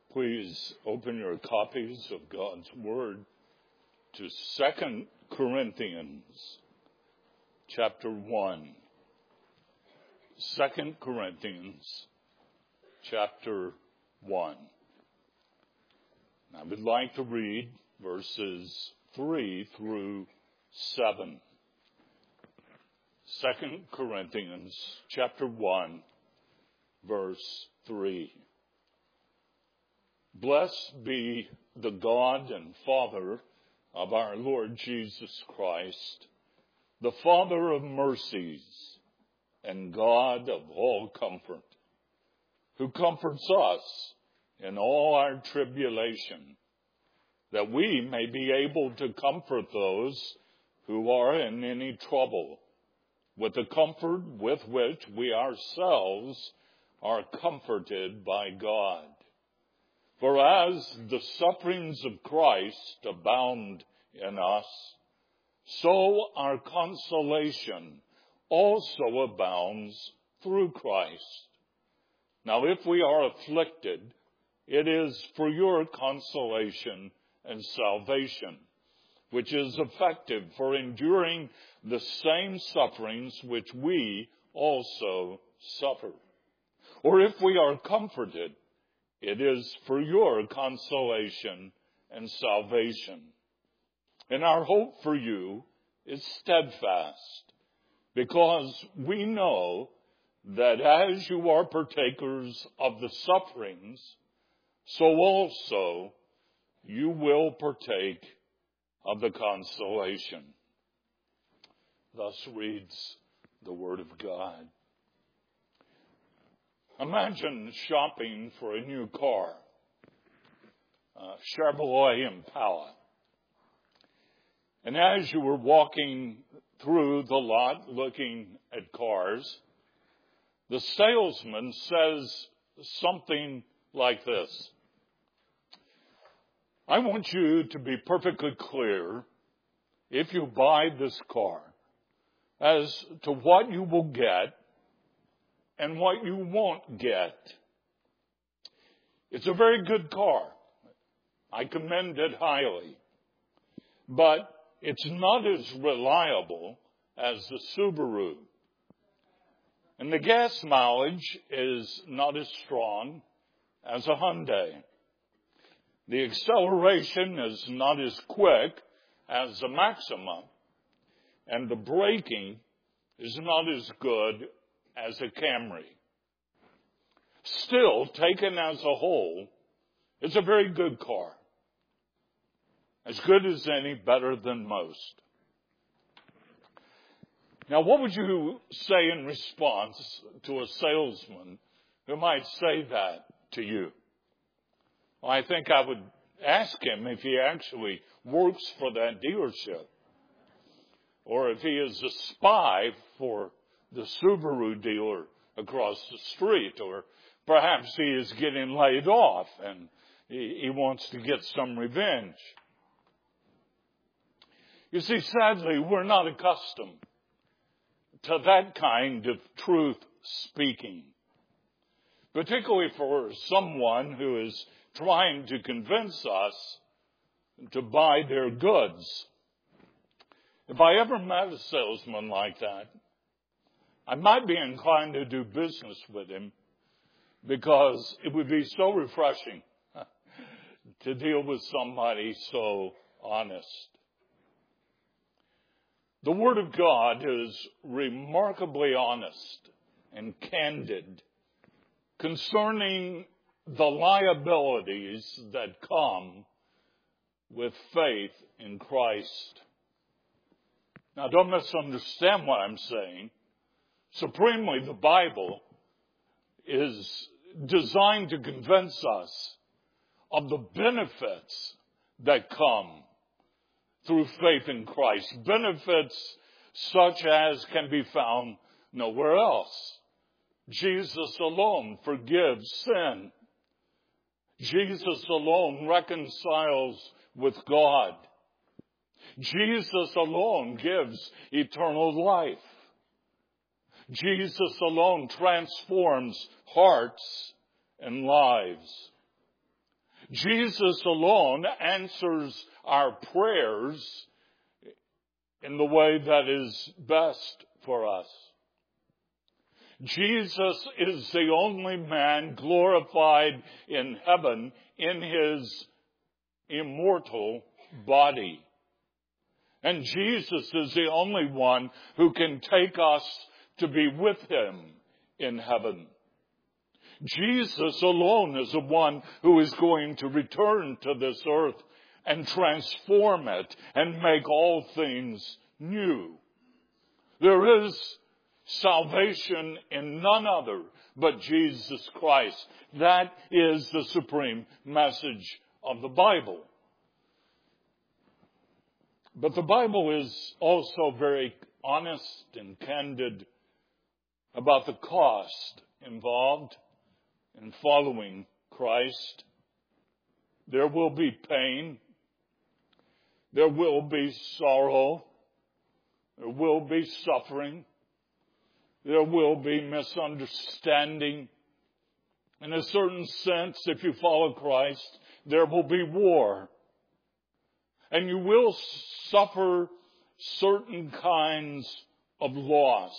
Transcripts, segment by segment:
Please open your copies of God's Word to 2 Corinthians chapter 1. 2 Corinthians chapter 1. I would like to read verses 3 through 7. 2 Corinthians chapter 1, verse 3. Blessed be the God and Father of our Lord Jesus Christ, the Father of mercies and God of all comfort, who comforts us in all our tribulation, that we may be able to comfort those who are in any trouble with the comfort with which we ourselves are comforted by God. For as the sufferings of Christ abound in us, so our consolation also abounds through Christ. Now if we are afflicted, it is for your consolation and salvation, which is effective for enduring the same sufferings which we also suffer. Or if we are comforted, it is for your consolation and salvation. And our hope for you is steadfast, because we know that as you are partakers of the sufferings, so also you will partake of the consolation. Thus reads the Word of God. Imagine shopping for a new car, Chevrolet Impala. And as you were walking through the lot looking at cars, the salesman says something like this: I want you to be perfectly clear, if you buy this car, as to what you will get and what you won't get. It's a very good car. I commend it highly. But it's not as reliable as the Subaru. And the gas mileage is not as strong as a Hyundai. The acceleration is not as quick as a Maxima. And the braking is not as good as a Camry. Still, taken as a whole, it's a very good car. As good as any, better than most. Now, what would you say in response to a salesman who might say that to you? Well, I think I would ask him if he actually works for that dealership, or if he is a spy for the Subaru dealer across the street, or perhaps he is getting laid off and he wants to get some revenge. You see, sadly, we're not accustomed to that kind of truth speaking, particularly for someone who is trying to convince us to buy their goods. If I ever met a salesman like that, I might be inclined to do business with him, because it would be so refreshing to deal with somebody so honest. The Word of God is remarkably honest and candid concerning the liabilities that come with faith in Christ. Now, don't misunderstand what I'm saying. Supremely, the Bible is designed to convince us of the benefits that come through faith in Christ. Benefits such as can be found nowhere else. Jesus alone forgives sin. Jesus alone reconciles with God. Jesus alone gives eternal life. Jesus alone transforms hearts and lives. Jesus alone answers our prayers in the way that is best for us. Jesus is the only man glorified in heaven in his immortal body. And Jesus is the only one who can take us to be with him in heaven. Jesus alone is the one who is going to return to this earth and transform it and make all things new. There is salvation in none other but Jesus Christ. That is the supreme message of the Bible. But the Bible is also very honest and candid about the cost involved in following Christ. There will be pain. There will be sorrow. There will be suffering. There will be misunderstanding. In a certain sense, if you follow Christ, there will be war. And you will suffer certain kinds of loss.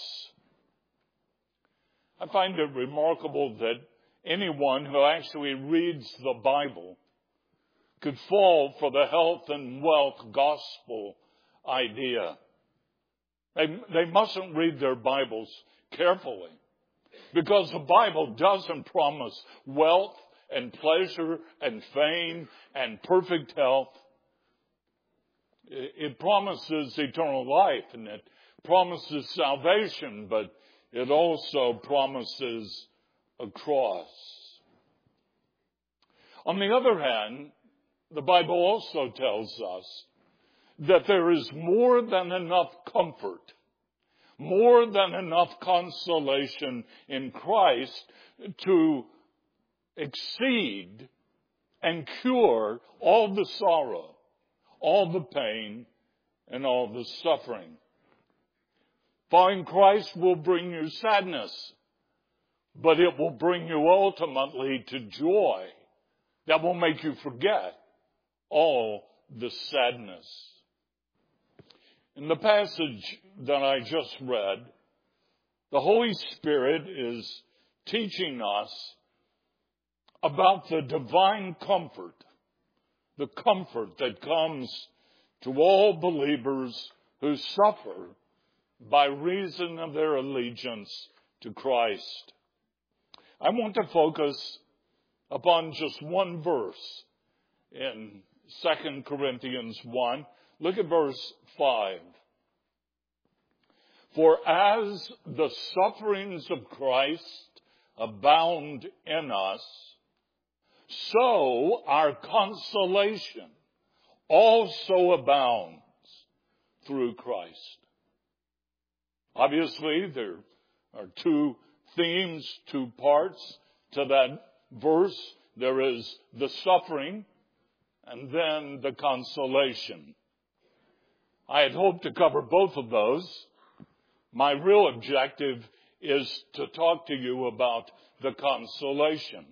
I find it remarkable that anyone who actually reads the Bible could fall for the health and wealth gospel idea. They mustn't read their Bibles carefully, because the Bible doesn't promise wealth and pleasure and fame and perfect health. It promises eternal life, and it promises salvation, but it also promises a cross. On the other hand, the Bible also tells us that there is more than enough comfort, more than enough consolation in Christ to exceed and cure all the sorrow, all the pain, and all the suffering. Following Christ will bring you sadness, but it will bring you ultimately to joy that will make you forget all the sadness. In the passage that I just read, the Holy Spirit is teaching us about the divine comfort, the comfort that comes to all believers who suffer by reason of their allegiance to Christ. I want to focus upon just one verse in 2 Corinthians 1. Look at verse 5. For as the sufferings of Christ abound in us, so our consolation also abounds through Christ. Obviously, there are two themes, two parts to that verse. There is the suffering and then the consolation. I had hoped to cover both of those. My real objective is to talk to you about the consolation.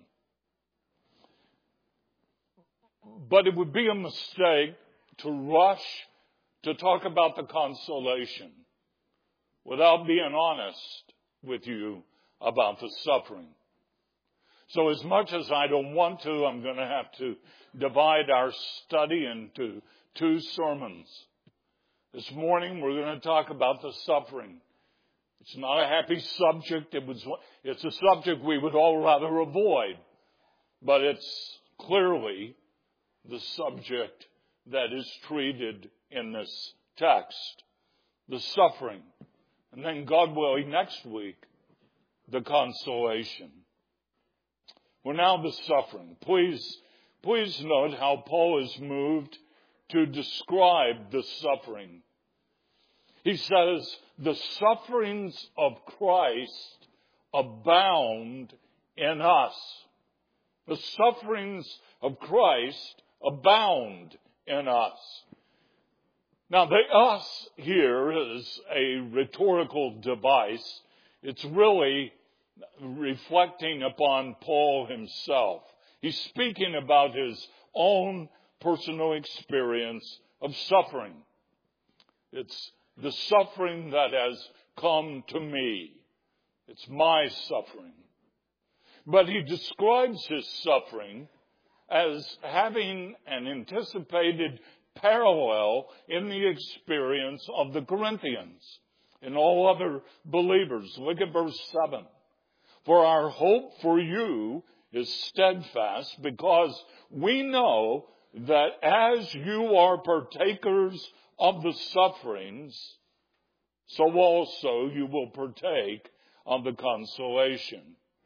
But it would be a mistake to rush to talk about the consolation without being honest with you about the suffering. So as much as I don't want to, I'm going to have to divide our study into two sermons. This morning we're going to talk about the suffering. It's not a happy subject. It's a subject we would all rather avoid. But it's clearly the subject that is treated in this text. The suffering. And then, God willing, next week, the consolation. Well, now the suffering. Please note how Paul is moved to describe the suffering. He says, the sufferings of Christ abound in us. The sufferings of Christ abound in us. Now, the us here is a rhetorical device. It's really reflecting upon Paul himself. He's speaking about his own personal experience of suffering. It's the suffering that has come to me. It's my suffering. But he describes his suffering as having an anticipated parallel in the experience of the Corinthians and all other believers. Look at verse 7. For our hope for you is steadfast, because we know that as you are partakers of the sufferings, so also you will partake of the consolation.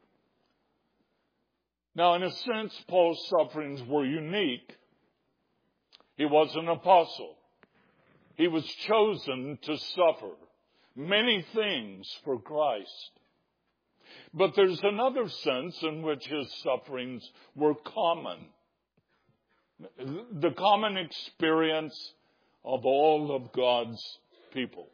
Now, in a sense, Paul's sufferings were unique. He was an apostle. He was chosen to suffer many things for Christ. But there's another sense in which his sufferings were common. The common experience of all of God's people.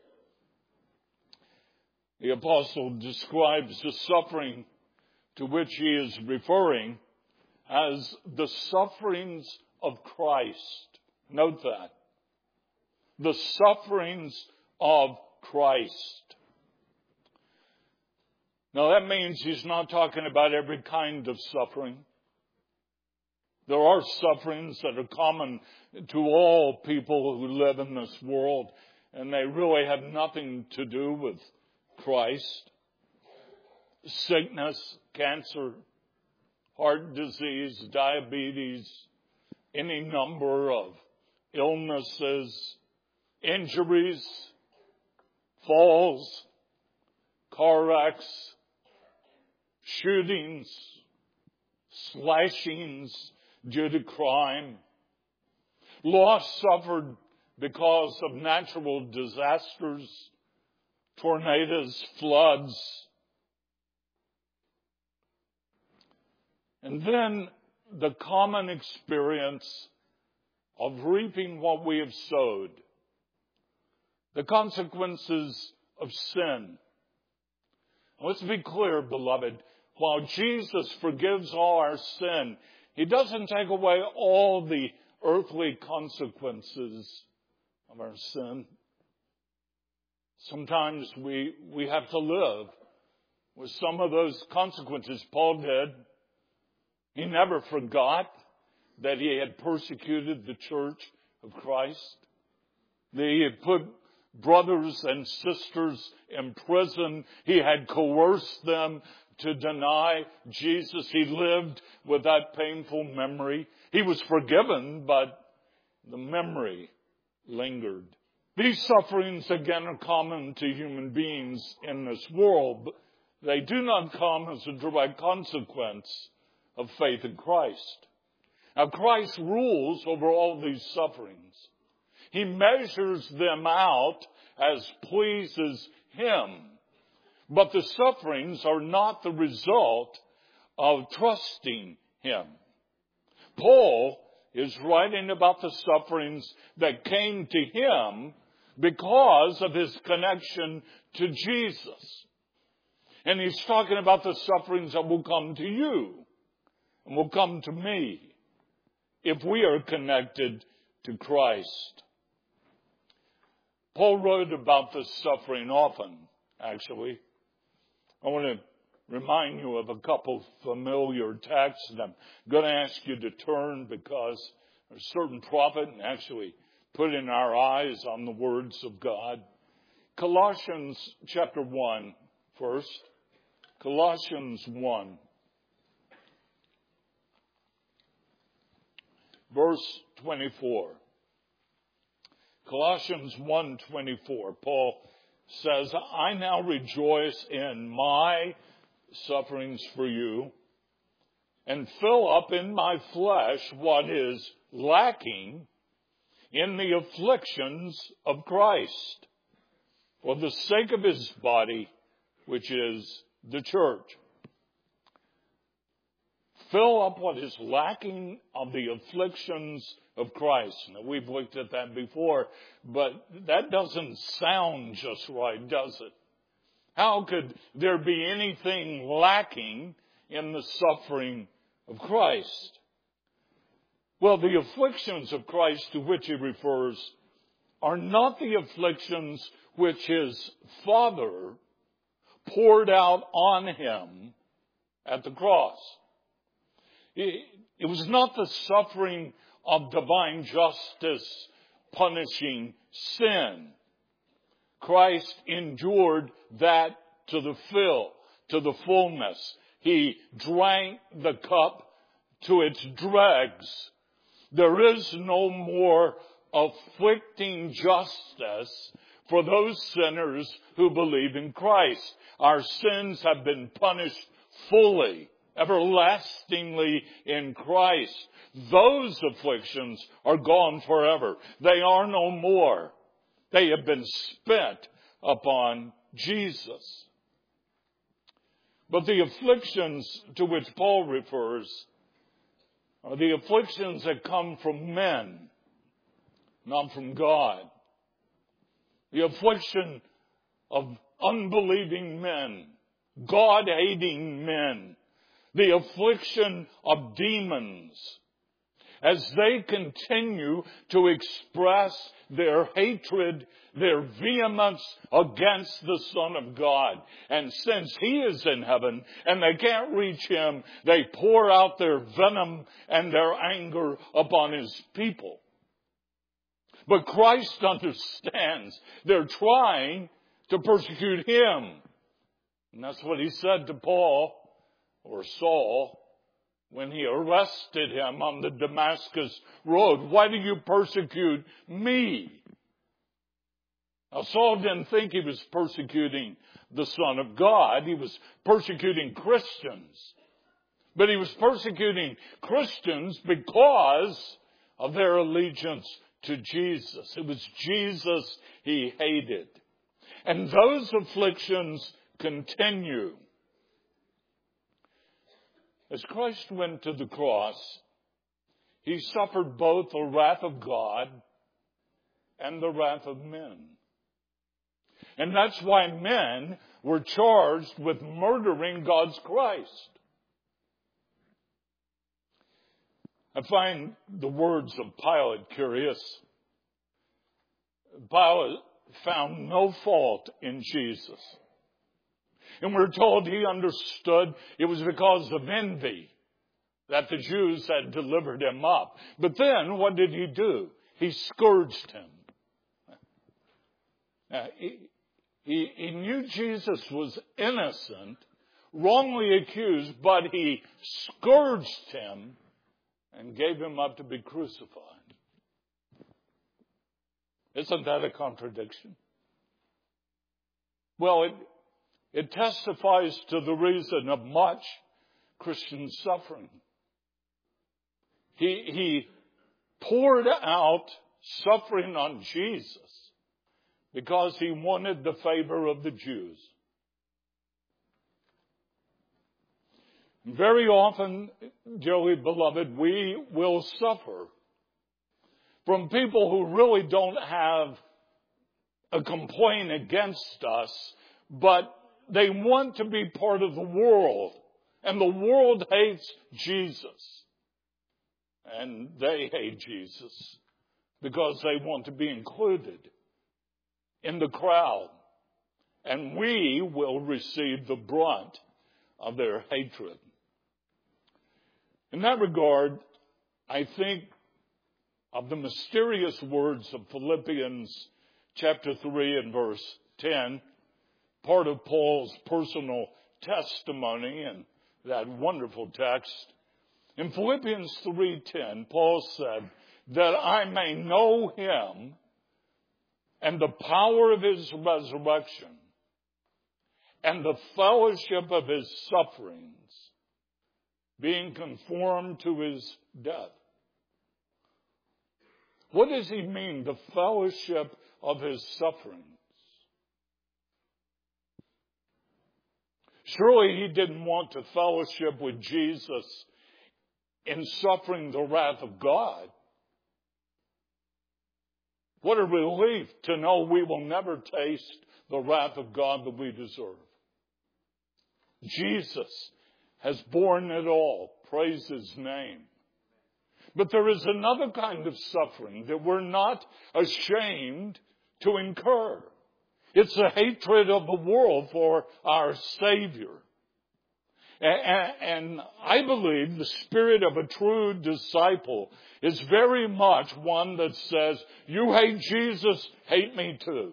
The apostle describes the suffering to which he is referring as the sufferings of Christ. Note that. The sufferings of Christ. Now that means he's not talking about every kind of suffering. There are sufferings that are common to all people who live in this world, and they really have nothing to do with Christ. Sickness, cancer, heart disease, diabetes, any number of illnesses, injuries, falls, car wrecks, shootings, slashings due to crime, loss suffered because of natural disasters, tornadoes, floods. And then the common experience of reaping what we have sowed. The consequences of sin. Let's be clear, beloved. While Jesus forgives all our sin, he doesn't take away all the earthly consequences of our sin. Sometimes we have to live with some of those consequences. Paul did. He never forgot that he had persecuted the church of Christ. That he had put brothers and sisters in prison. He had coerced them to deny Jesus. He lived with that painful memory. He was forgiven, but the memory lingered. These sufferings, again, are common to human beings in this world, but they do not come as a direct consequence of faith in Christ. Now, Christ rules over all these sufferings. He measures them out as pleases him. But the sufferings are not the result of trusting him. Paul is writing about the sufferings that came to him because of his connection to Jesus. And he's talking about the sufferings that will come to you and will come to me if we are connected to Christ. Paul wrote about this suffering often, actually. I want to remind you of a couple familiar texts, and I'm going to ask you to turn because a certain prophet actually putting our eyes on the words of God. Colossians chapter 1 first. Colossians 1. Verse 24. Colossians 1:24. Paul says, I now rejoice in my sufferings for you and fill up in my flesh what is lacking in the afflictions of Christ for the sake of his body, which is the church. Fill up what is lacking of the afflictions of Christ. Now, we've looked at that before, but that doesn't sound just right, does it? How could there be anything lacking in the suffering of Christ. Well, the afflictions of Christ to which he refers are not the afflictions which his Father poured out on him at the cross. It was not the suffering of divine justice punishing sin. Christ endured that to the fullness. He drank the cup to its dregs. There is no more afflicting justice for those sinners who believe in Christ. Our sins have been punished fully, everlastingly in Christ. Those afflictions are gone forever. They are no more. They have been spent upon Jesus. But the afflictions to which Paul refers are the afflictions that come from men, not from God. The affliction of unbelieving men, God-hating men, the affliction of demons, as they continue to express their hatred, their vehemence against the Son of God. And since he is in heaven and they can't reach him, they pour out their venom and their anger upon his people. But Christ understands they're trying to persecute him. And that's what he said to Paul, or Saul, when he arrested him on the Damascus road. Why do you persecute me? Now, Saul didn't think he was persecuting the Son of God. He was persecuting Christians. But he was persecuting Christians because of their allegiance to Jesus. It was Jesus he hated. And those afflictions continue. As Christ went to the cross, he suffered both the wrath of God and the wrath of men. And that's why men were charged with murdering God's Christ. I find the words of Pilate curious. Pilate found no fault in Jesus. And we're told he understood it was because of envy that the Jews had delivered him up. But then what did he do? He scourged him. He knew Jesus was innocent, wrongly accused, but he scourged him and gave him up to be crucified. Isn't that a contradiction? Well, it testifies to the reason of much Christian suffering. He poured out suffering on Jesus because he wanted the favor of the Jews. Very often, dearly beloved, we will suffer from people who really don't have a complaint against us, but they want to be part of the world. And the world hates Jesus. And they hate Jesus because they want to be included in the crowd. And we will receive the brunt of their hatred. In that regard, I think of the mysterious words of Philippians chapter 3 and verse 10, part of Paul's personal testimony in that wonderful text. In Philippians 3:10, Paul said, that I may know him and the power of his resurrection and the fellowship of his sufferings, being conformed to his death. What does he mean, the fellowship of his sufferings? Surely he didn't want to fellowship with Jesus in suffering the wrath of God. What a relief to know we will never taste the wrath of God that we deserve. Jesus has borne it all, Praise His name. But there is another kind of suffering that we're not ashamed to incur. It's a hatred of the world for our Savior. And I believe the spirit of a true disciple is very much one that says, you hate Jesus, hate me too.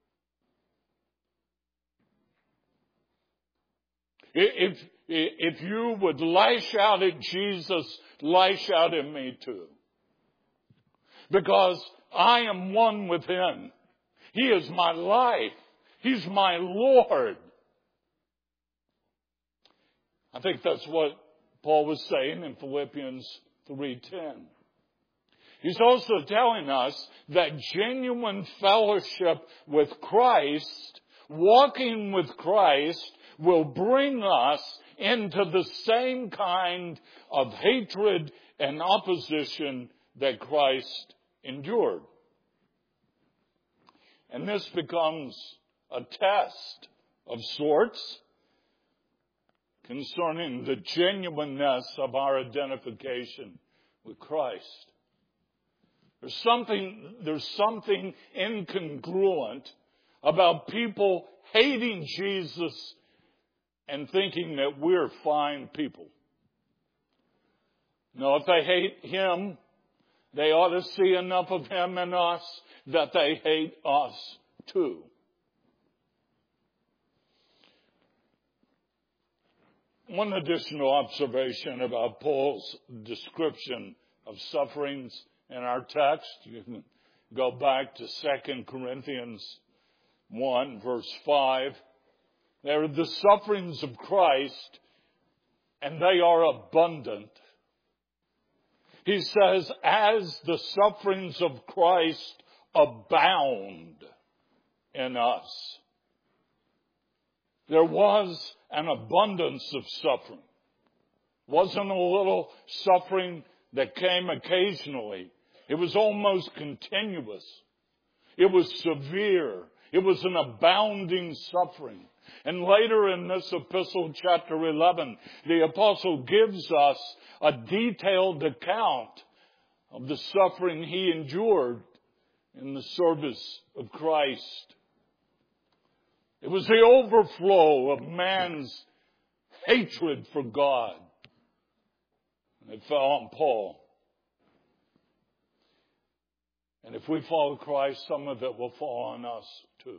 If you would lash out at Jesus, lash out at me too. Because I am one with Him. He is my life. He's my Lord. I think that's what Paul was saying in Philippians 3:10. He's also telling us that genuine fellowship with Christ, walking with Christ, will bring us into the same kind of hatred and opposition that Christ endured. And this becomes a test of sorts concerning the genuineness of our identification with Christ. There's something incongruent about people hating Jesus and thinking that we're fine people. No, if they hate Him, they ought to see enough of Him in us that they hate us too. One additional observation about Paul's description of sufferings in our text. You can go back to 2 Corinthians 1, verse 5. They are the sufferings of Christ, and they are abundant. He says, as the sufferings of Christ abound in us. There was an abundance of suffering. It wasn't a little suffering that came occasionally. It was almost continuous. It was severe. It was an abounding suffering. And later in this epistle, chapter 11, the apostle gives us a detailed account of the suffering he endured in the service of Christ. It was the overflow of man's hatred for God. And it fell on Paul. And if we follow Christ, some of it will fall on us too.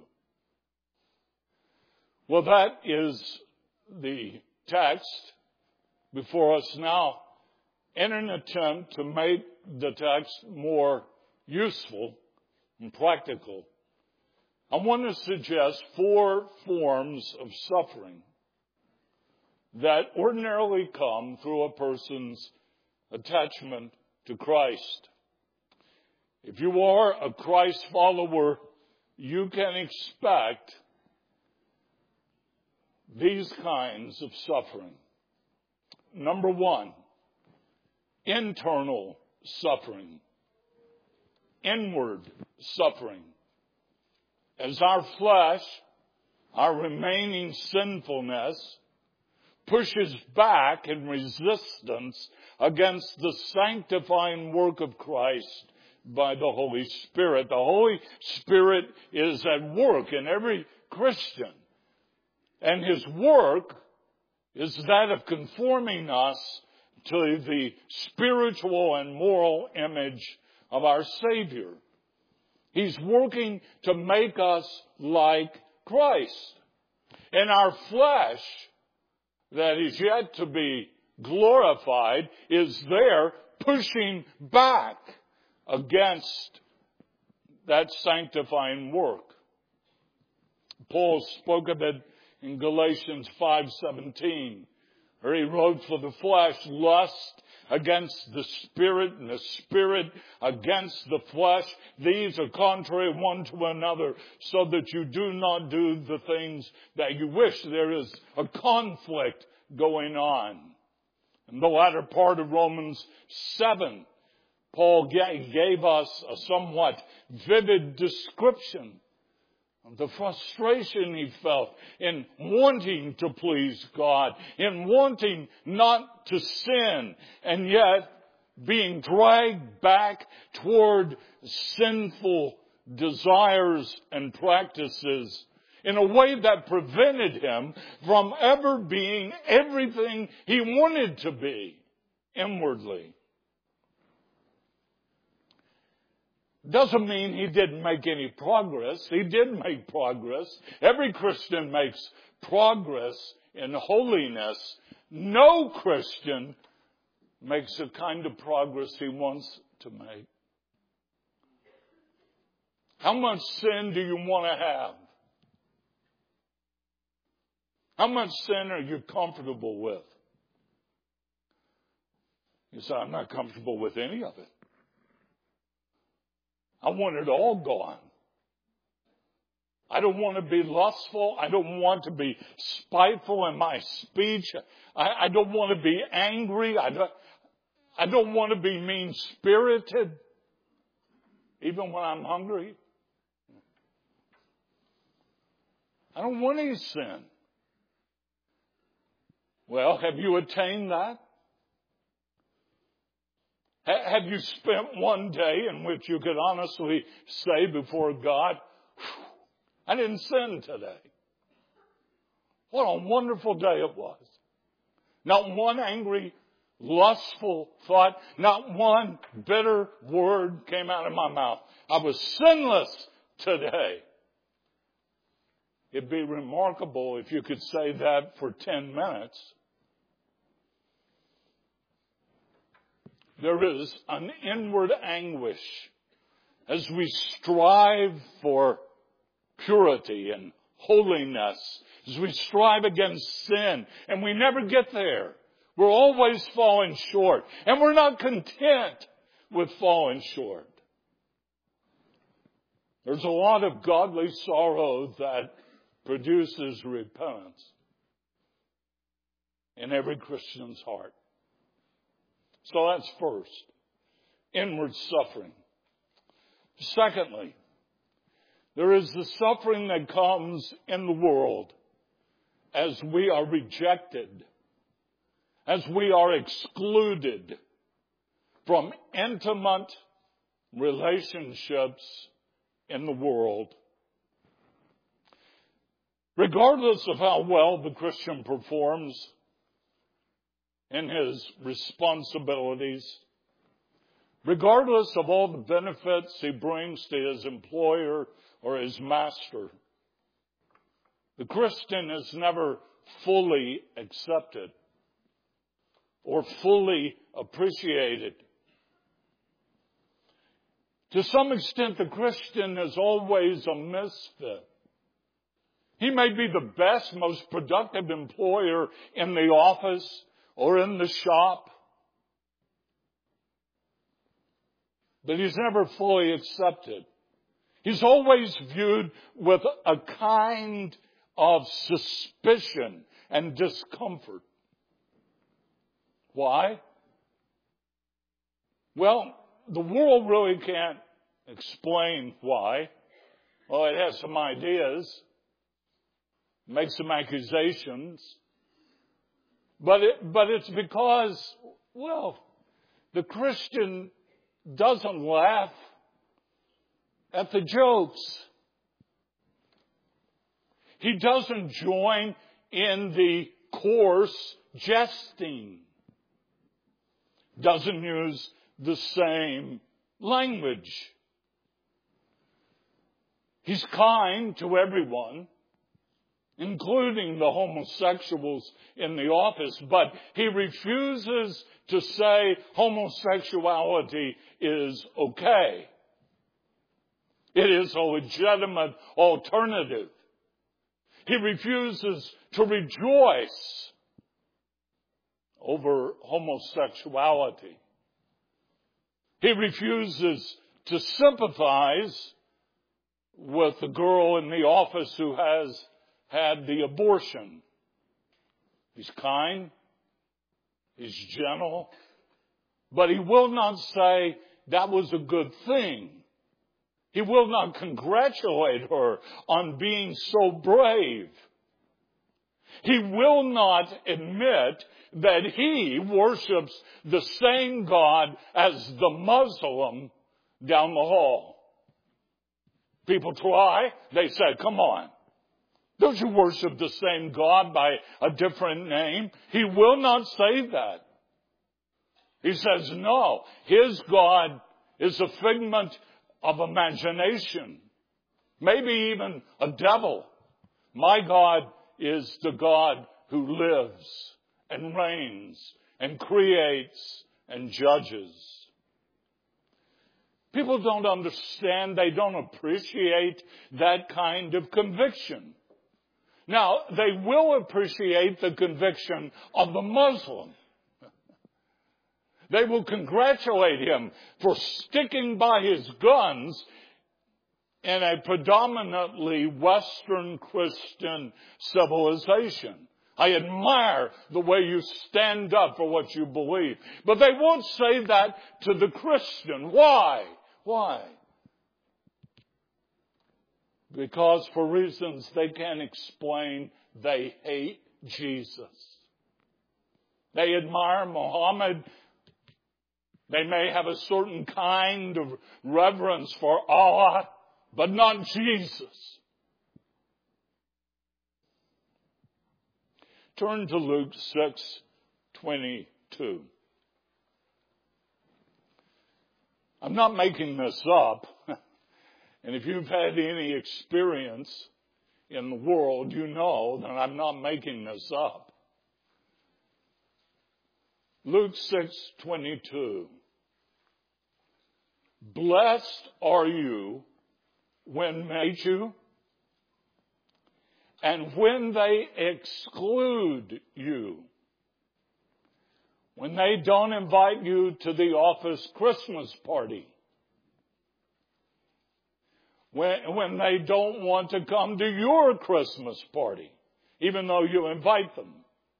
Well, that is the text before us now. In an attempt to make the text more useful and practical, I want to suggest 4 forms of suffering that ordinarily come through a person's attachment to Christ. If you are a Christ follower, you can expect these kinds of suffering. Number 1, internal suffering, inward suffering. As our flesh, our remaining sinfulness, pushes back in resistance against the sanctifying work of Christ by the Holy Spirit. The Holy Spirit is at work in every Christian. And His work is that of conforming us to the spiritual and moral image of our Savior. He's working to make us like Christ. And our flesh, that is yet to be glorified, is there pushing back against that sanctifying work. Paul spoke of it in Galatians 5:17, where he wrote, for the flesh lust against the Spirit, and the Spirit against the flesh. These are contrary one to another, so that you do not do the things that you wish. There is a conflict going on. In the latter part of Romans 7, Paul gave us a somewhat vivid description The frustration he felt in wanting to please God, in wanting not to sin, and yet being dragged back toward sinful desires and practices in a way that prevented him from ever being everything he wanted to be inwardly. Doesn't mean he didn't make any progress. He did make progress. Every Christian makes progress in holiness. No Christian makes the kind of progress he wants to make. How much sin do you want to have? How much sin are you comfortable with? You say, I'm not comfortable with any of it. I want it all gone. I don't want to be lustful. I don't want to be spiteful in my speech. I don't want to be angry. I don't want to be mean-spirited, even when I'm hungry. I don't want any sin. Well, have you attained that? Have you spent one day in which you could honestly say before God, I didn't sin today? What a wonderful day it was. Not one angry, lustful thought, not one bitter word came out of my mouth. I was sinless today. It'd be remarkable if you could say that for 10 minutes. There is an inward anguish as we strive for purity and holiness, as we strive against sin, and we never get there. We're always falling short, and we're not content with falling short. There's a lot of godly sorrow that produces repentance in every Christian's heart. So that's first, inward suffering. Secondly, there is the suffering that comes in the world as we are rejected, as we are excluded from intimate relationships in the world. Regardless of how well the Christian performs in his responsibilities, regardless of all the benefits he brings to his employer or his master, the Christian is never fully accepted or fully appreciated. To some extent, the Christian is always a misfit. He may be the best, most productive employer in the office or in the shop, but he's never fully accepted. He's always viewed with a kind of suspicion and discomfort. Why? Well, the world really can't explain why. Well, it has some ideas, makes some accusations, but it's because, well, the Christian doesn't laugh at the jokes. He doesn't join in the coarse jesting. Doesn't use the same language. He's kind to everyone, including the homosexuals in the office, but he refuses to say homosexuality is okay. It is a legitimate alternative. He refuses to rejoice over homosexuality. He refuses to sympathize with the girl in the office who has had the abortion. He's kind. He's gentle. But he will not say that was a good thing. He will not congratulate her on being so brave. He will not admit that he worships the same God as the Muslim down the hall. People try. They say, come on. Don't you worship the same God by a different name? He will not say that. He says, no, his God is a figment of imagination. Maybe even a devil. My God is the God who lives and reigns and creates and judges. People don't understand. They don't appreciate that kind of conviction. Now, they will appreciate the conviction of the Muslim. They will congratulate him for sticking by his guns in a predominantly Western Christian civilization. I admire the way you stand up for what you believe. But they won't say that to the Christian. Why? Why? Because for reasons they can't explain, they hate Jesus. They admire Muhammad. They may have a certain kind of reverence for Allah, but not Jesus. Turn to Luke 6:22. I'm not making this up. And if you've had any experience in the world, you know that I'm not making this up. Luke 6:22. Blessed are you when they hate you, and when they exclude you, when they don't invite you to the office Christmas party, when they don't want to come to your Christmas party, even though you invite them.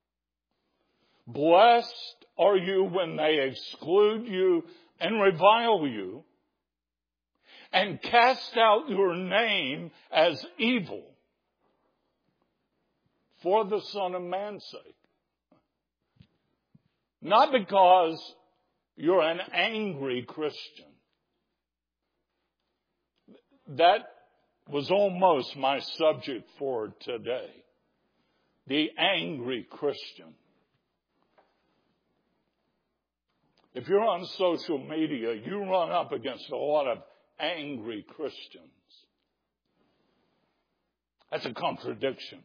Blessed are you when they exclude you and revile you and cast out your name as evil for the Son of Man's sake. Not because you're an angry Christian. That was almost my subject for today. The angry Christian. If you're on social media, you run up against a lot of angry Christians. That's a contradiction.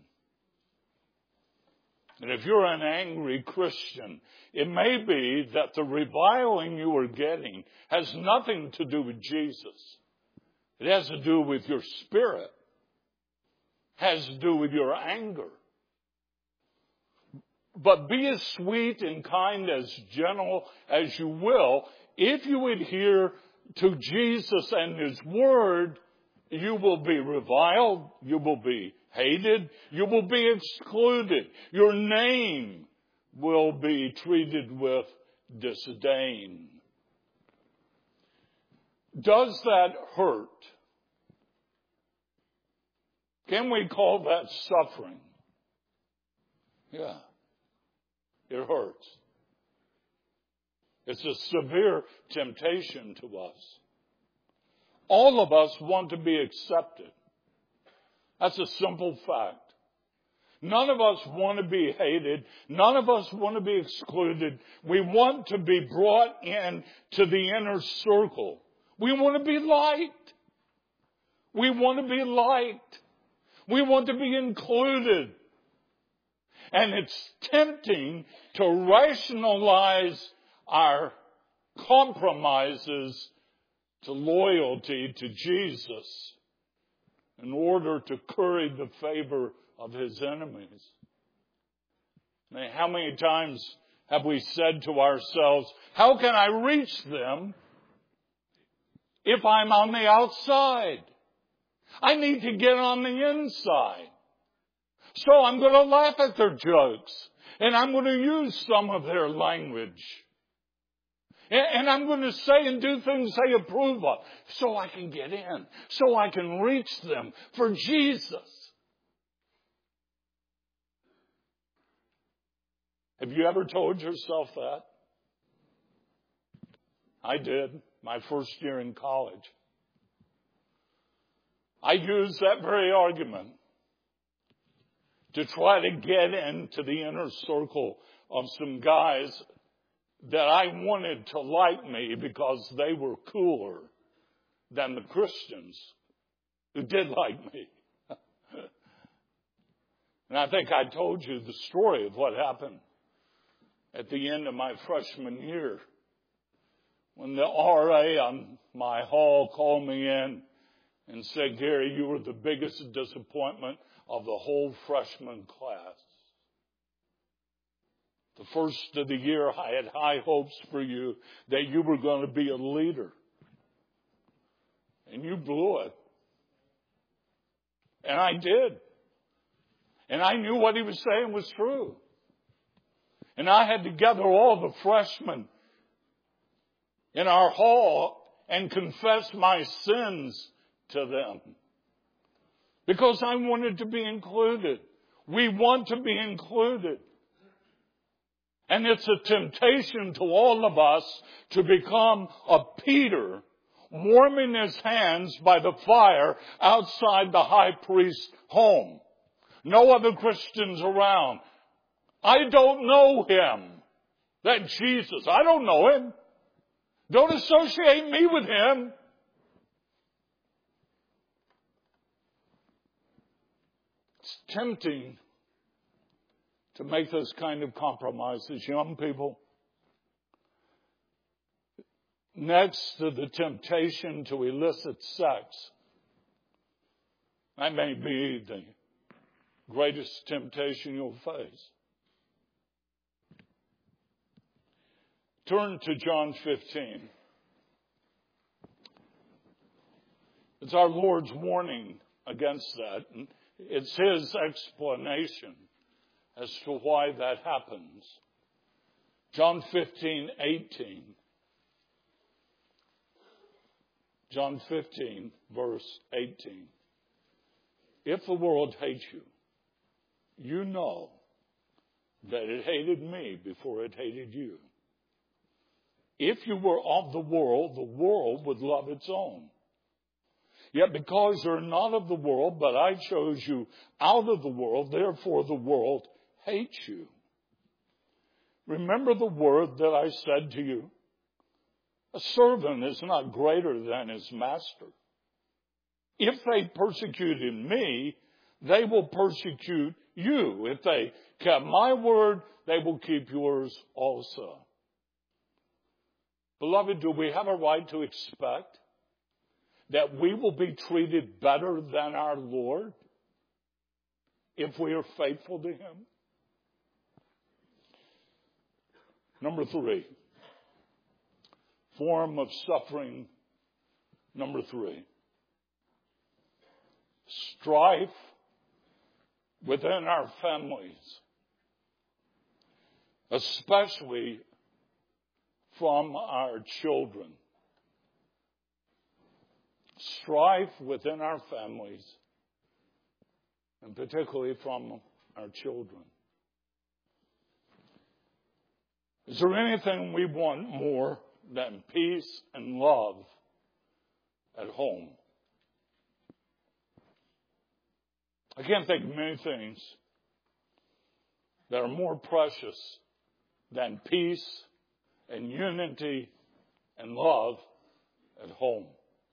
And if you're an angry Christian, it may be that the reviling you are getting has nothing to do with Jesus. It has to do with your spirit. It has to do with your anger. But be as sweet and kind, as gentle as you will. If you adhere to Jesus and His Word, you will be reviled. You will be hated. You will be excluded. Your name will be treated with disdain. Does that hurt? Can we call that suffering? Yeah. It hurts. It's a severe temptation to us. All of us want to be accepted. That's a simple fact. None of us want to be hated. None of us want to be excluded. We want to be brought in to the inner circle. We want to be liked. We want to be liked. We want to be included. And it's tempting to rationalize our compromises to loyalty to Jesus in order to curry the favor of His enemies. I mean, how many times have we said to ourselves, how can I reach them if I'm on the outside? I need to get on the inside. So I'm going to laugh at their jokes. And I'm going to use some of their language. And I'm going to say and do things they approve of so I can get in, so I can reach them for Jesus. Have you ever told yourself that? I did, my first year in college. I used that very argument to try to get into the inner circle of some guys that I wanted to like me because they were cooler than the Christians who did like me. And I think I told you the story of what happened at the end of my freshman year when the RA on my hall called me in and said, Gary, you were the biggest disappointment of the whole freshman class. The first of the year, I had high hopes for you that you were going to be a leader. And you blew it. And I did. And I knew what he was saying was true. And I had to gather all the freshmen in our hall and confess my sins to them. Because I wanted to be included. We want to be included. And it's a temptation to all of us to become a Peter warming his hands by the fire outside the high priest's home. No other Christians around. I don't know him. That Jesus, I don't know him. Don't associate me with him. It's tempting to make those kind of compromises, young people. Next to the temptation to illicit sex, that may be the greatest temptation you'll face. Turn to John 15. It's our Lord's warning against that. And it's his explanation as to why that happens. John 15:18. John 15, verse 18. If the world hates you, you know that it hated me before it hated you. If you were of the world would love its own. Yet because you're not of the world, but I chose you out of the world, therefore the world hates you. Remember the word that I said to you. A servant is not greater than his master. If they persecuted me, they will persecute you. If they kept my word, they will keep yours also. Beloved, do we have a right to expect that we will be treated better than our Lord if we are faithful to him? Number 3. Form of suffering. Number 3. Strife within our families, especially from our children. Strife within our families, and particularly from our children. Is there anything we want more than peace and love at home? I can't think of many things that are more precious than peace and unity and love at home.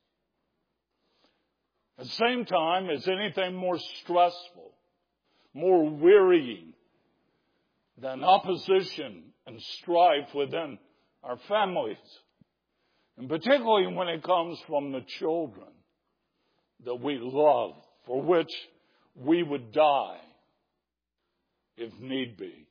At the same time, is anything more stressful, more wearying than opposition and strife within our families? And particularly when it comes from the children that we love, for which we would die if need be.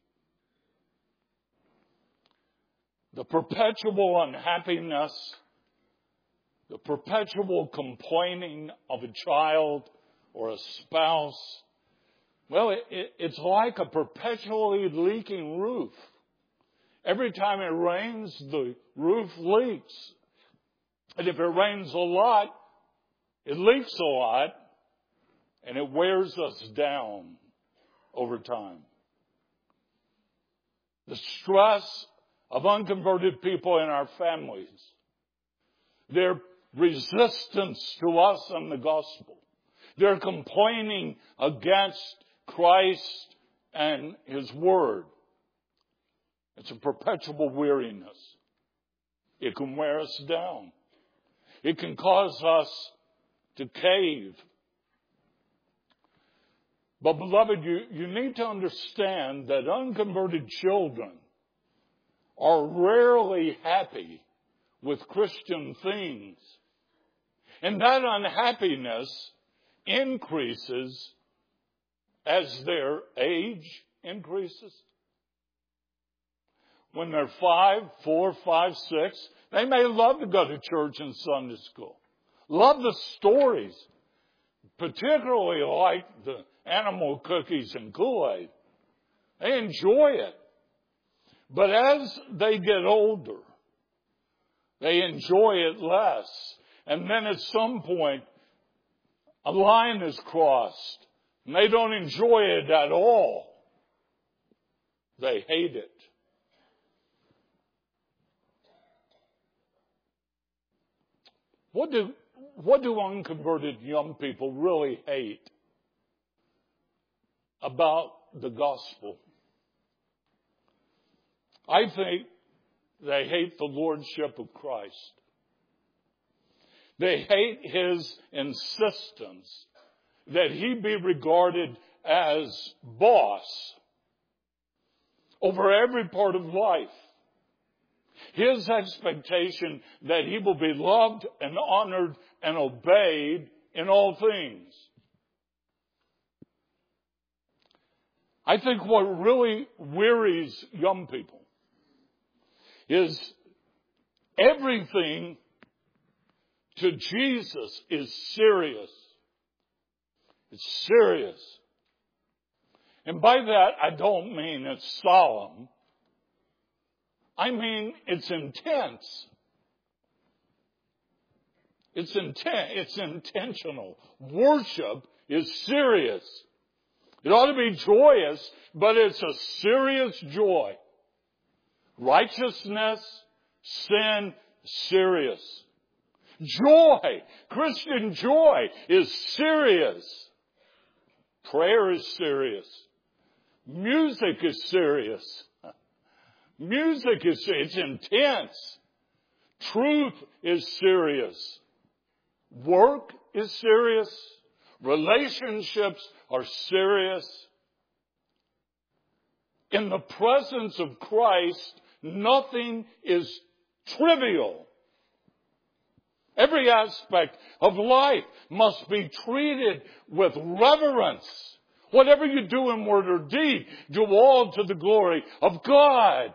The perpetual unhappiness, the perpetual complaining of a child or a spouse, well, it's like a perpetually leaking roof. Every time it rains, the roof leaks. And if it rains a lot, it leaks a lot, and it wears us down over time. The stress of unconverted people in our families, their resistance to us and the gospel, their complaining against Christ and His Word. It's a perpetual weariness. It can wear us down. It can cause us to cave. But beloved, you need to understand that unconverted children are rarely happy with Christian things. And that unhappiness increases as their age increases. When they're 5, 4, 5, 6, they may love to go to church and Sunday school. Love the stories, particularly like the animal cookies and Kool-Aid. They enjoy it. But as they get older, they enjoy it less. And then at some point, a line is crossed, and they don't enjoy it at all. They hate it. What do unconverted young people really hate about the gospel? I think they hate the lordship of Christ. They hate His insistence that He be regarded as boss over every part of life. His expectation that He will be loved and honored and obeyed in all things. I think what really wearies young people is everything to Jesus is serious. It's serious. And by that, I don't mean it's solemn. I mean it's intense. It's intentional. Worship is serious. It ought to be joyous, but it's a serious joy. Righteousness, sin, serious. Joy, Christian joy is serious. Prayer is serious. Music is serious. Music is serious. It's intense. Truth is serious. Work is serious. Relationships are serious. In the presence of Christ, nothing is trivial. Every aspect of life must be treated with reverence. Whatever you do in word or deed, do all to the glory of God.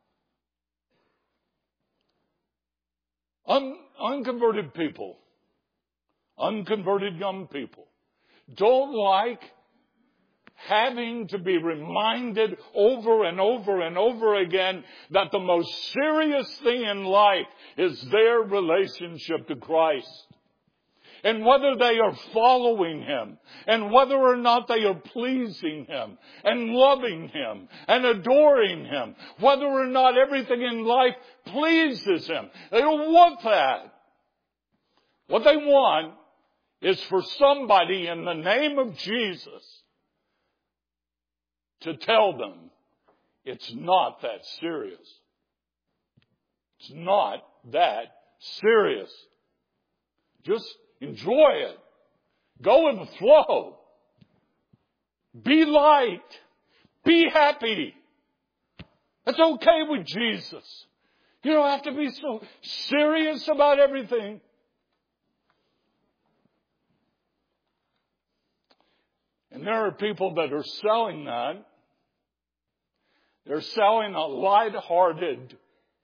Unconverted people, unconverted young people, don't like having to be reminded over and over and over again that the most serious thing in life is their relationship to Christ. And whether they are following Him, and whether or not they are pleasing Him, and loving Him, and adoring Him, whether or not everything in life pleases Him. They don't want that. What they want is for somebody in the name of Jesus to tell them it's not that serious. It's not that serious. Just enjoy it. Go with the flow. Be light. Be happy. That's okay with Jesus. You don't have to be so serious about everything. And there are people that are selling that. They're selling a light-hearted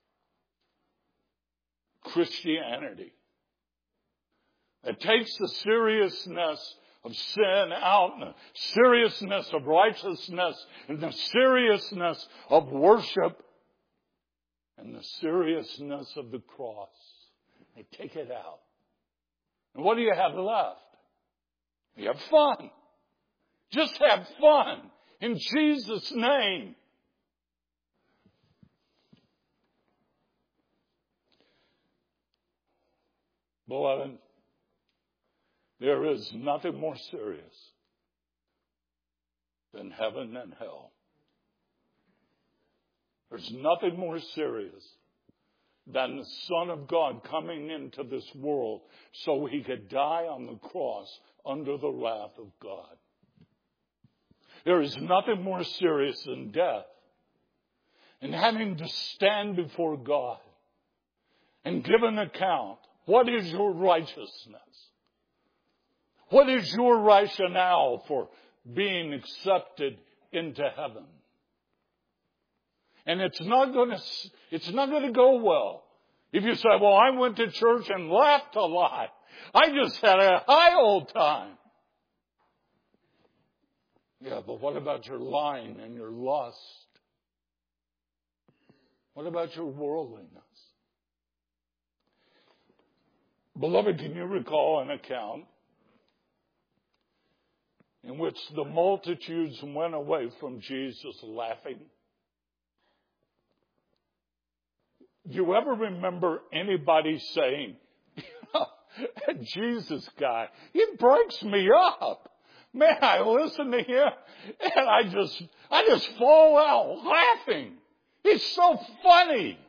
Christianity. It takes the seriousness of sin out, and the seriousness of righteousness, and the seriousness of worship, and the seriousness of the cross. They take it out. And what do you have left? You have fun. Just have fun in Jesus' name. Beloved, there is nothing more serious than heaven and hell. There's nothing more serious than the Son of God coming into this world so he could die on the cross under the wrath of God. There is nothing more serious than death and having to stand before God and give an account. What is your righteousness? What is your rationale for being accepted into heaven? And it's not going to go well. If you say, well, I went to church and laughed a lot. I just had a high old time. Yeah, but what about your lying and your lust? What about your worldliness? Beloved, can you recall an account in which the multitudes went away from Jesus laughing? Do you ever remember anybody saying, that Jesus guy, he breaks me up. Man, I listen to him and I just fall out laughing. He's so funny.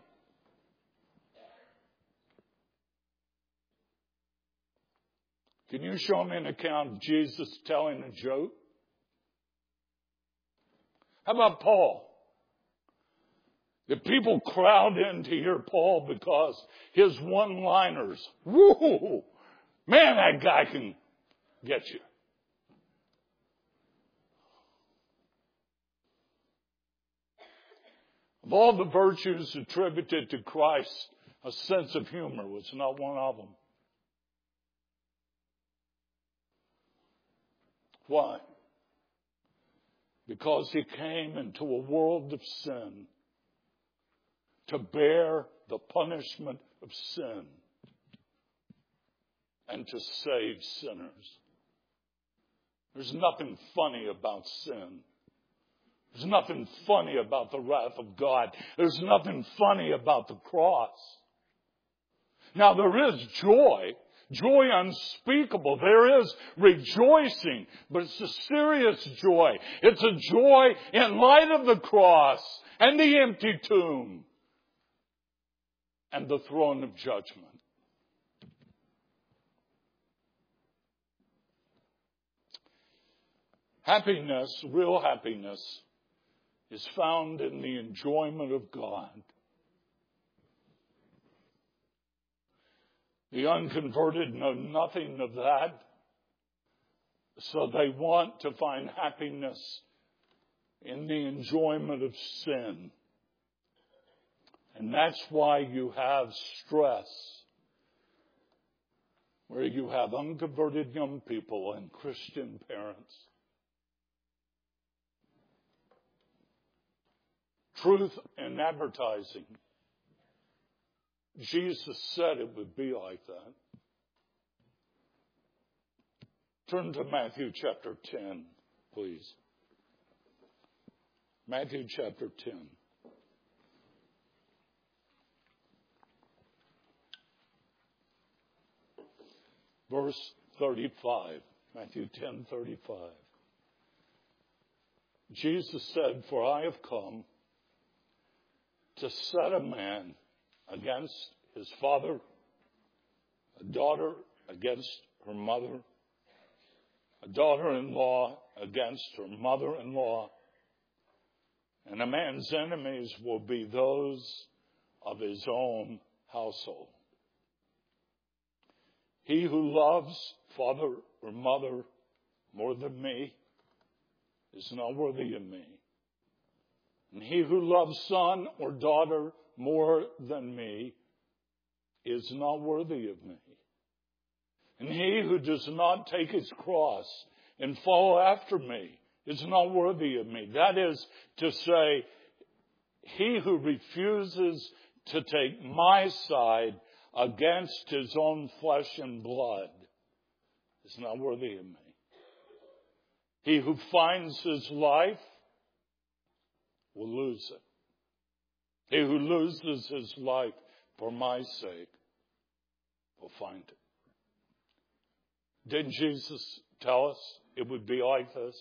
Can you show me an account of Jesus telling a joke? How about Paul? Did people crowd in to hear Paul because his one-liners, woo, man, that guy can get you. Of all the virtues attributed to Christ, a sense of humor was not one of them. Why? Because he came into a world of sin to bear the punishment of sin and to save sinners. There's nothing funny about sin. There's nothing funny about the wrath of God. There's nothing funny about the cross. Now there is joy unspeakable. There is rejoicing, but it's a serious joy. It's a joy in light of the cross and the empty tomb and the throne of judgment. Happiness, real happiness, is found in the enjoyment of God. The unconverted know nothing of that, so they want to find happiness in the enjoyment of sin. And that's why you have stress, where you have unconverted young people and Christian parents. Truth in advertising. Jesus said it would be like that. Turn to Matthew chapter 10, please. Matthew chapter 10. Verse 35. Matthew 10:35. Jesus said, "For I have come to set a man against his father, a daughter against her mother, a daughter-in-law against her mother-in-law, and a man's enemies will be those of his own household. He who loves father or mother more than me is not worthy of me. And he who loves son or daughter more than me is not worthy of me. And he who does not take his cross and follow after me is not worthy of me." That is to say, he who refuses to take my side against his own flesh and blood is not worthy of me. He who finds his life will lose it. He who loses his life for my sake will find it. Didn't Jesus tell us it would be like this?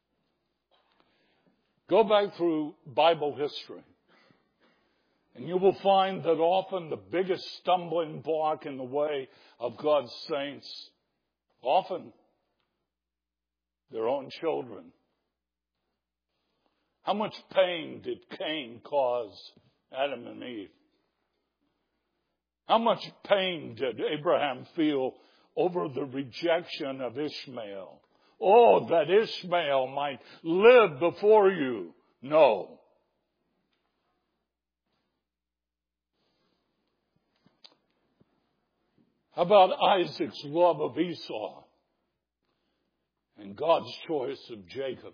Go back through Bible history, and you will find that often the biggest stumbling block in the way of God's saints, often their own children. How much pain did Cain cause Adam and Eve? How much pain did Abraham feel over the rejection of Ishmael? Oh, that Ishmael might live before you. No. How about Isaac's love of Esau and God's choice of Jacob?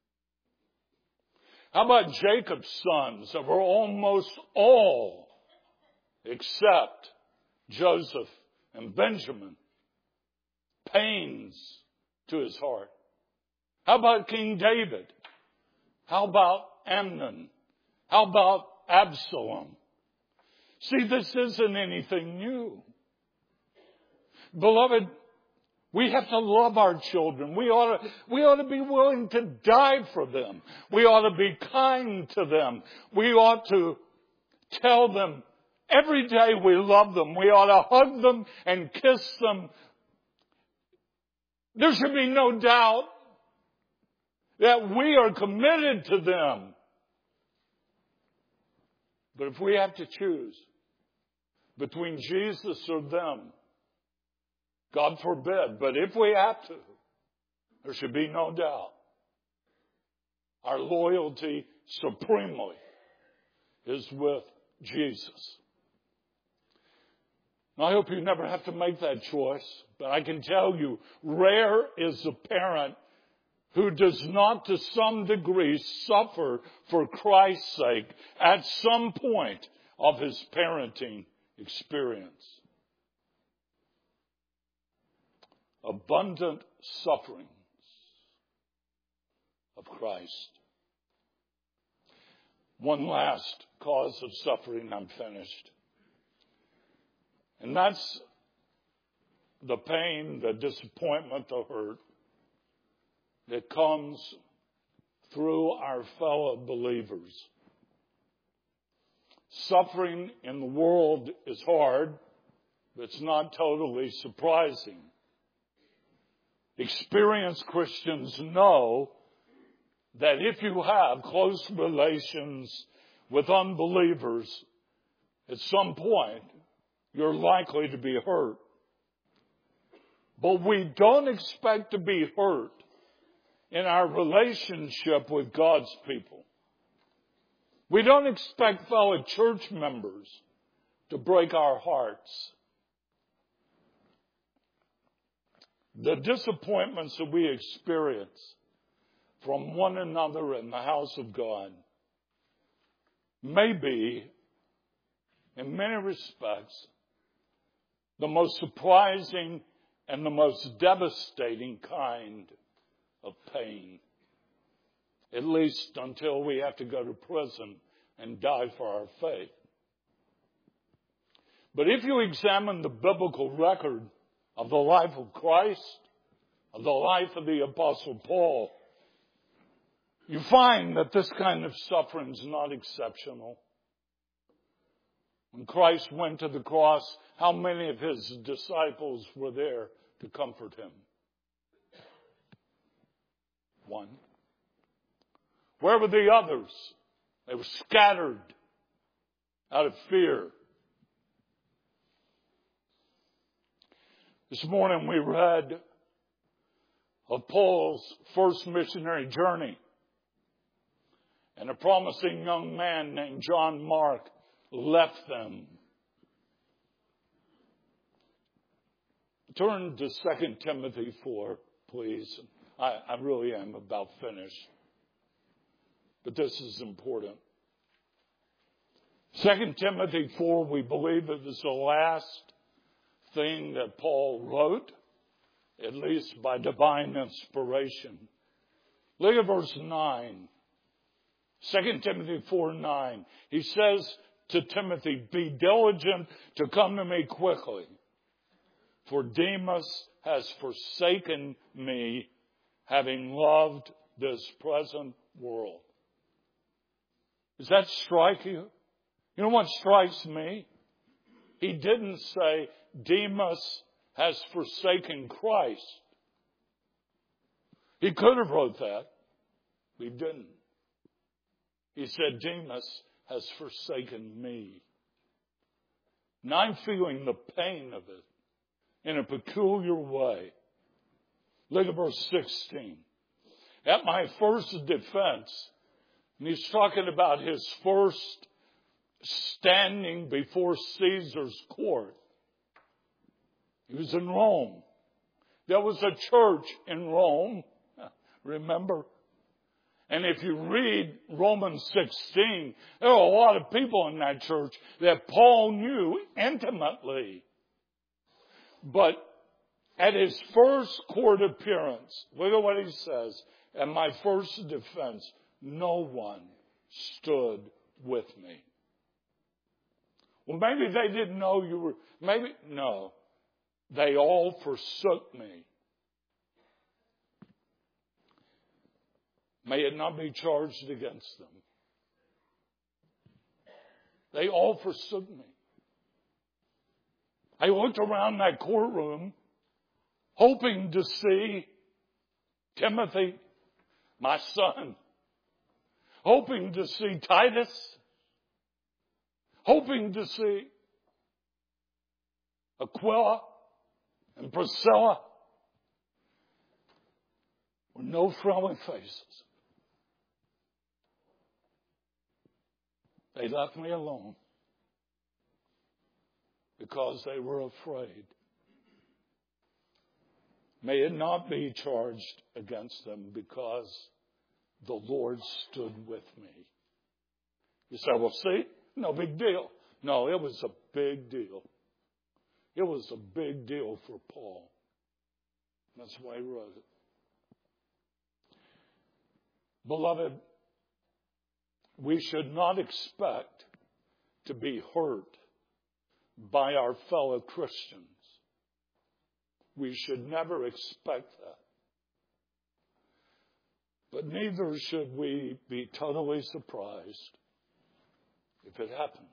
How about Jacob's sons that were almost all except Joseph and Benjamin? Pains to his heart. How about King David? How about Amnon? How about Absalom? See, this isn't anything new. Beloved, we have to love our children. We ought to be willing to die for them. We ought to be kind to them. We ought to tell them every day we love them. We ought to hug them and kiss them. There should be no doubt that we are committed to them. But if we have to choose between Jesus or them, God forbid, but if we have to, there should be no doubt. Our loyalty supremely is with Jesus. I hope you never have to make that choice, but I can tell you, rare is the parent who does not to some degree suffer for Christ's sake at some point of his parenting experience. Abundant sufferings of Christ. One last cause of suffering, I'm finished. And that's the pain, the disappointment, the hurt that comes through our fellow believers. Suffering in the world is hard, but it's not totally surprising. Experienced Christians know that if you have close relations with unbelievers, at some point, you're likely to be hurt. But we don't expect to be hurt in our relationship with God's people. We don't expect fellow church members to break our hearts. The disappointments that we experience from one another in the house of God may be, in many respects, the most surprising and the most devastating kind of pain. At least until we have to go to prison and die for our faith. But if you examine the biblical record of the life of Christ, of the life of the Apostle Paul, you find that this kind of suffering is not exceptional. When Christ went to the cross, how many of his disciples were there to comfort him? One. Where were the others? They were scattered out of fear. This morning we read of Paul's first missionary journey. And a promising young man named John Mark left them. Turn to 2 Timothy 4, please. I really am about finished. But this is important. 2 Timothy 4, we believe it was the last thing that Paul wrote, at least by divine inspiration. Look at verse 9. 2 Timothy 4:9. He says to Timothy, be diligent to come to me quickly, for Demas has forsaken me, having loved this present world. Does that strike you? You know what strikes me? He didn't say Demas has forsaken Christ. He could have wrote that. He didn't. He said Demas has forsaken me. And I'm feeling the pain of it in a peculiar way. Look at verse 16. At my first defense, and he's talking about his first standing before Caesar's court. He was in Rome. There was a church in Rome, remember? And if you read Romans 16, there are a lot of people in that church that Paul knew intimately. But at his first court appearance, look at what he says, at my first defense, no one stood with me. Well, maybe they didn't know you were, no. They all forsook me. May it not be charged against them. They all forsook me. I looked around that courtroom hoping to see Timothy, my son, hoping to see Titus, hoping to see Aquila and Priscilla, with no friendly faces. They left me alone because they were afraid. May it not be charged against them because the Lord stood with me. You say, well, see, no big deal. No, it was a big deal. It was a big deal for Paul. That's why he wrote it. Beloved, we should not expect to be hurt by our fellow Christians. We should never expect that. But neither should we be totally surprised if it happens.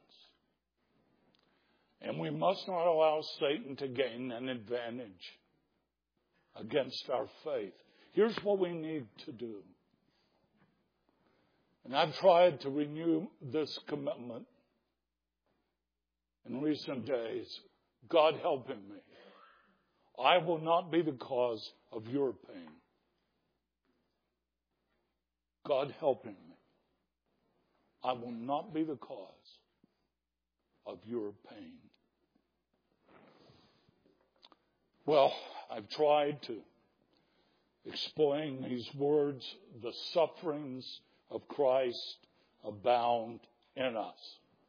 And we must not allow Satan to gain an advantage against our faith. Here's what we need to do. And I've tried to renew this commitment in recent days. God helping me. I will not be the cause of your pain. God helping me. I will not be the cause of your pain. Well, I've tried to explain these words, the sufferings of Christ abound in us.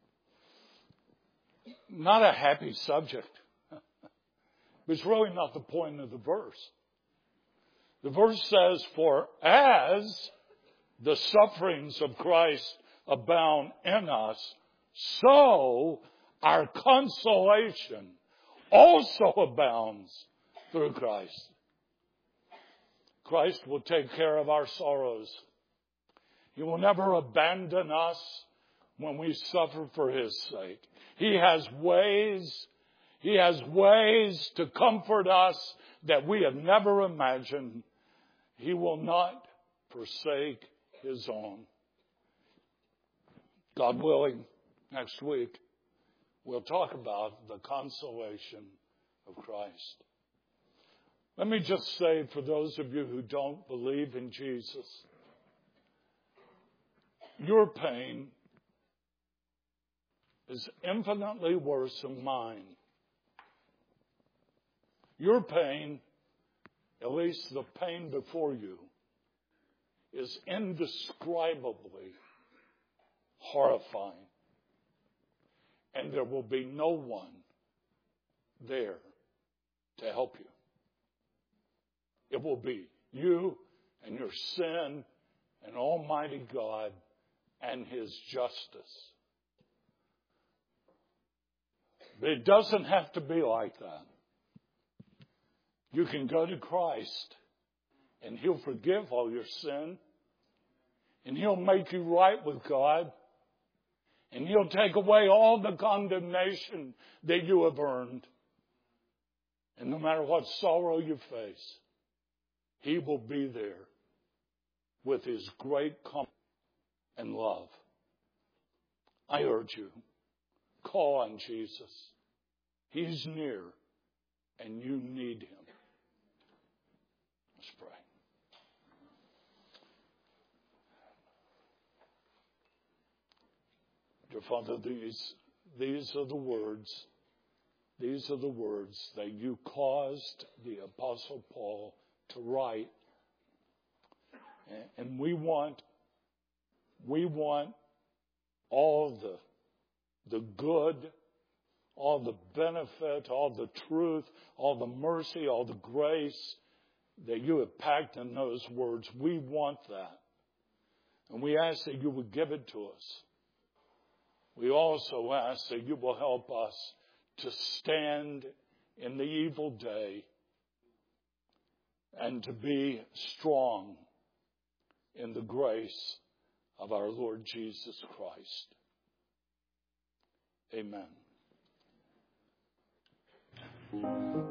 Not a happy subject. It's really not the point of the verse. The verse says, for as the sufferings of Christ abound in us, so our consolation also abounds through Christ. Christ will take care of our sorrows. He will never abandon us when we suffer for His sake. He has ways to comfort us that we have never imagined. He will not forsake His own. God willing, next week, we'll talk about the consolation of Christ. Let me just say, for those of you who don't believe in Jesus, your pain is infinitely worse than mine. Your pain, at least the pain before you, is indescribably horrifying. and there will be no one there to help you. It will be you and your sin and Almighty God and His justice. But it doesn't have to be like that. You can go to Christ and He'll forgive all your sin, and He'll make you right with God, and He'll take away all the condemnation that you have earned. And no matter what sorrow you face, He will be there with His great comfort and love. I urge you, call on Jesus. He's near, and you need Him. Let's pray. Dear Father, these are the words. These are the words that you caused the Apostle Paul to write. And we want all the good, all the benefit, all the truth, all the mercy, all the grace that you have packed in those words. We want that. And we ask that you would give it to us. We also ask that you will help us to stand in the evil day and to be strong in the grace of our Lord Jesus Christ. Amen.